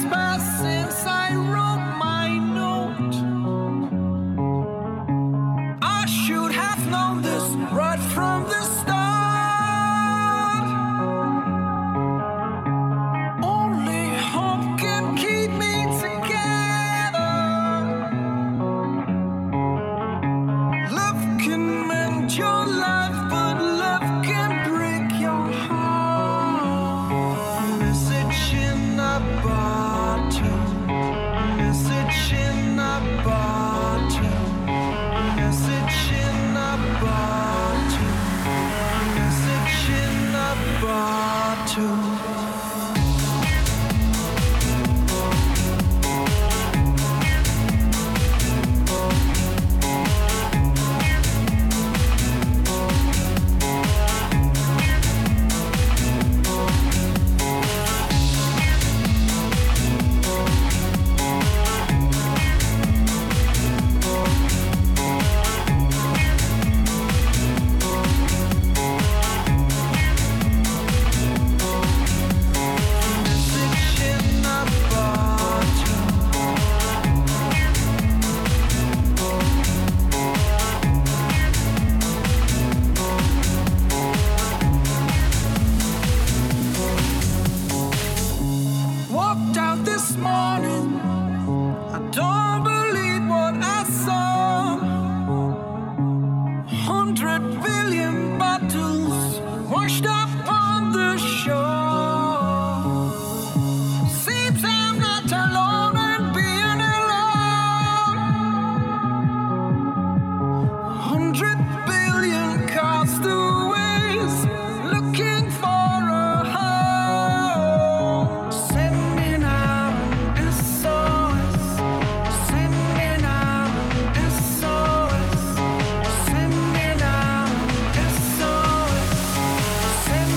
pass since I wrote my note. I should have known this right from the start. Only hope can keep me together. Love can mend your life, but love can break your heart. Message in a bottle. Message in a bottle. Message in a bottle. Message in a bottle. Walked out this morning, I don't believe what I saw. 100 billion bottles washed up on the shore. Seems I'm not alone in being alone. 100 billion castaways looking for a home. Sending out an SOS. Sending out an SOS. Sending out an SOS.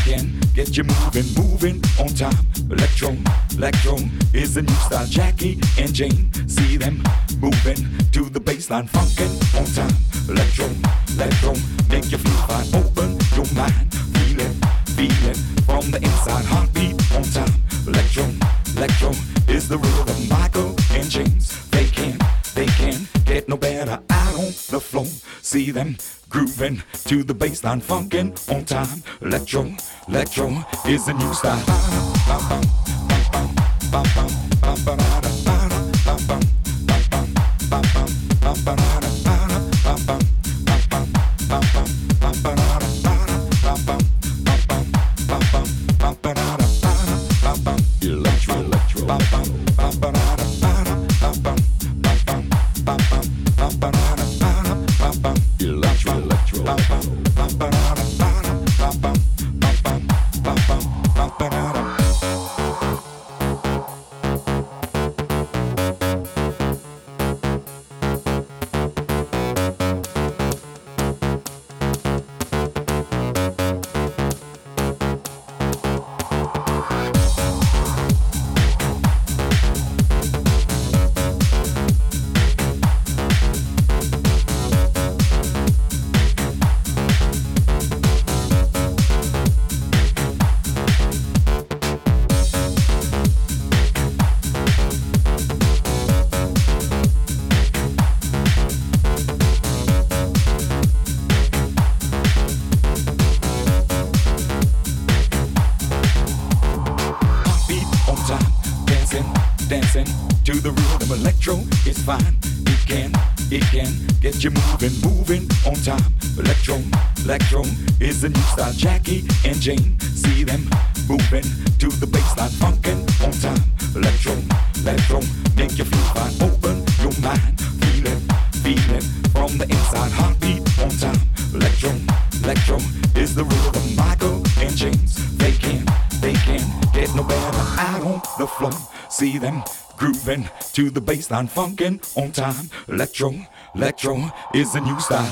can get you moving on time. Electro is the new style. Jackie and Jane, see them moving to the baseline, funkin' on time. Electro, make you feel fine. Open your mind, feel it from the inside. Heartbeat on time. Electro is the rhythm. Michael and James, they can get no better out on the floor. See them grooving to the baseline, funkin' on time. Electro is the new style. Dancing to the rhythm. Electro is fine. It can get you moving on time. Electro is the new style. Jackie and Jane, see them moving to the baseline, funkin' on time. Electro make you feel fine. Open your mind, feel it from the inside. Heartbeat on time. Electro is the rhythm. Michael and James, they can get no better out on the floor. See them grooving to the baseline, funkin' on time. Electro is the new style.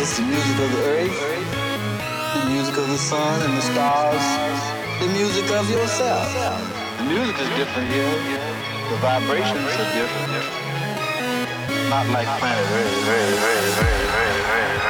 It's the music of the earth, the music of the sun and the stars, the music of yourself. The music is different here. The vibrations are different. Not like planet Earth.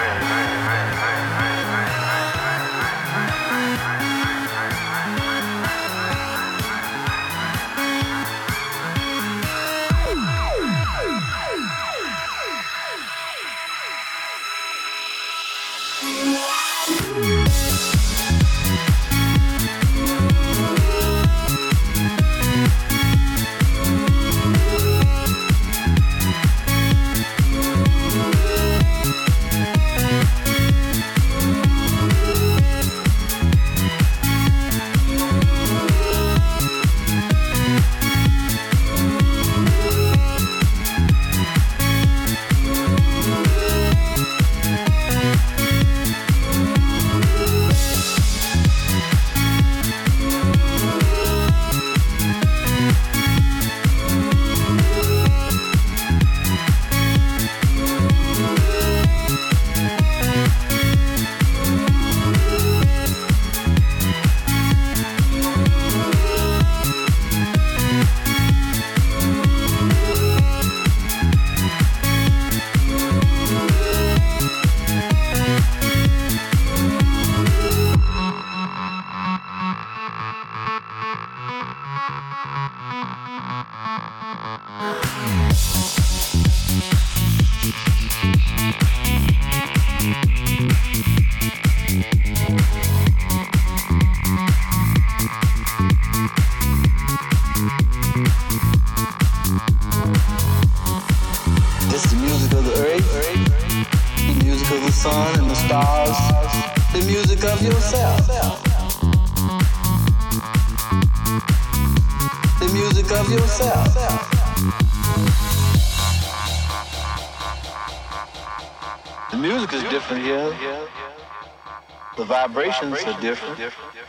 The vibrations are different.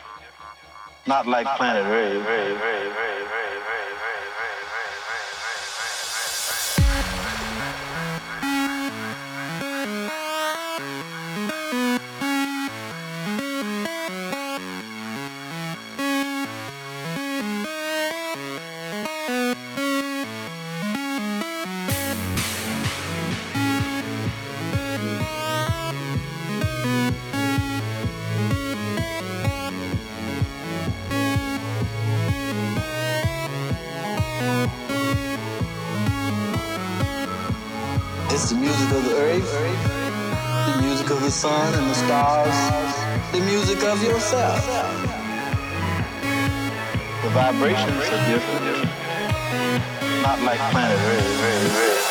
Not like planet Earth. It's the music of the earth, the music of the sun and the stars, the music of yourself. The vibrations are different, not like planet Earth.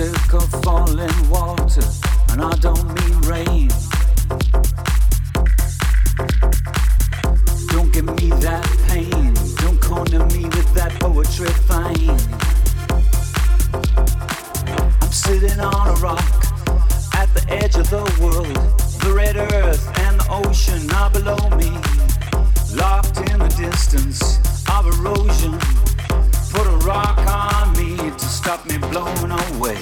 sick of falling water, and I don't mean rain. Don't give me that pain, don't corner me with that poetry fine. I'm sitting on a rock at the edge of the world. The red earth and the ocean are below me, locked in the distance of erosion. Put a rock on me to stop me blowing away.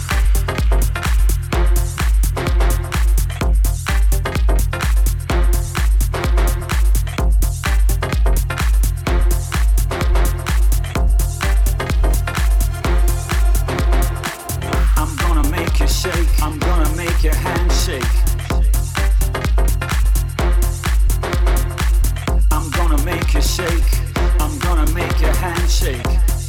I'm gonna make you shake, I'm gonna make your hand shake. I'm gonna make you shake, I'm gonna make your hand shake.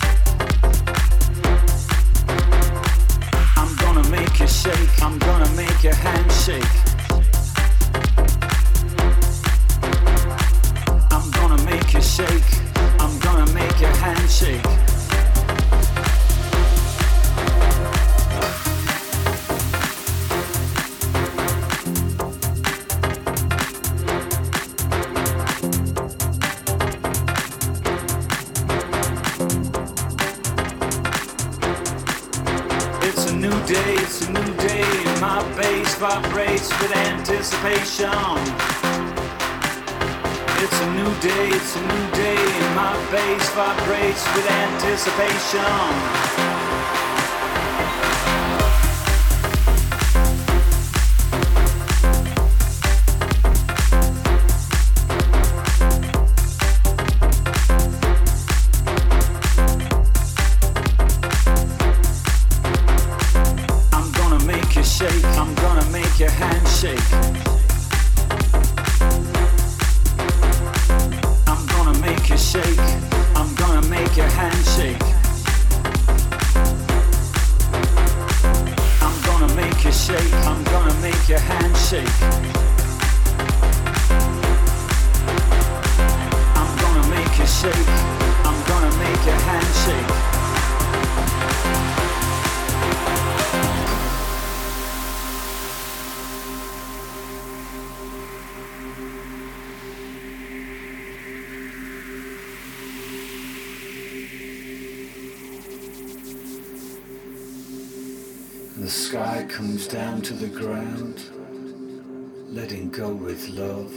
I'm gonna make you shake, I'm gonna make your hand shake. I'm gonna make you shake, I'm gonna make your hand shake. It's a new day, my bass vibrates with anticipation. It's a new day, my bass vibrates with anticipation. I'm gonna make your hand shake. I'm gonna make you shake. I'm gonna make your hand shake. I'm gonna make you shake. I'm gonna make your hand shake. I'm gonna make you shake. I'm gonna make your hand shake. The sky comes down to the ground, letting go with love,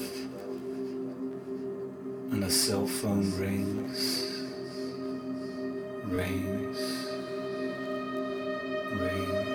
and a cell phone rings, rings, rings.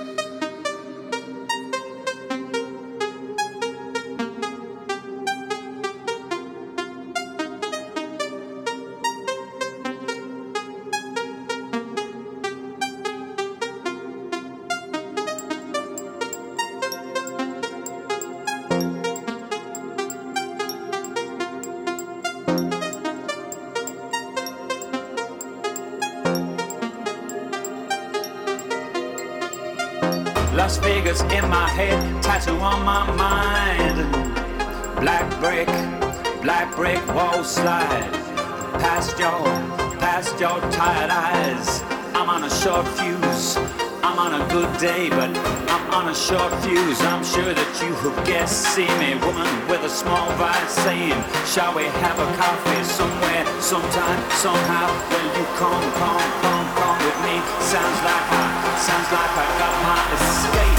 Las Vegas in my head, tattoo on my mind. Black brick wall slide. Past your tired eyes. I'm on a short fuse. I'm on a good day, but I'm on a short fuse. I'm sure that you have guessed. See me, woman with a small vibe, saying, shall we have a coffee somewhere, sometime, somehow? Well, you come with me. Sounds like I got my escape.